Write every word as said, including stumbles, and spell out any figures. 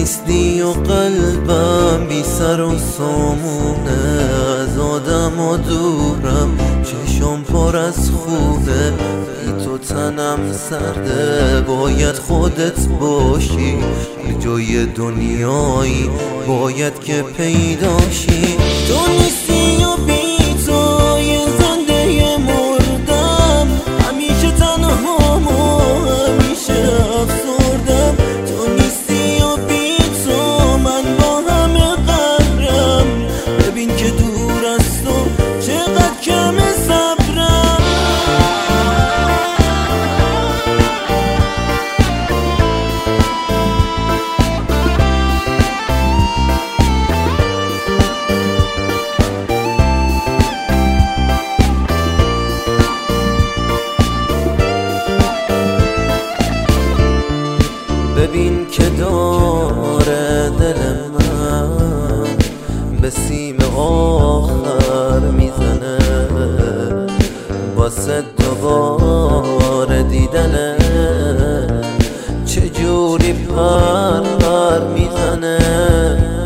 نیستی و قلبم بی سر و سامونه، از آدم و دورم چشم پر از خوبه، بی تو تنم سرده باید خودت باشی، جای دنیایی باید که پیداشی. تو نیستی و بی تو یه زنده مردم، همیشه تنهام و همیشه افسردم. تو نیستی و بی تو من با همه قهرم، ببین که دور از تو چقدر کم صبرم. ببین که داره دل من به سیم آخر میزنه، واسه دوباره دیدنه چجوری پر پر میزنه.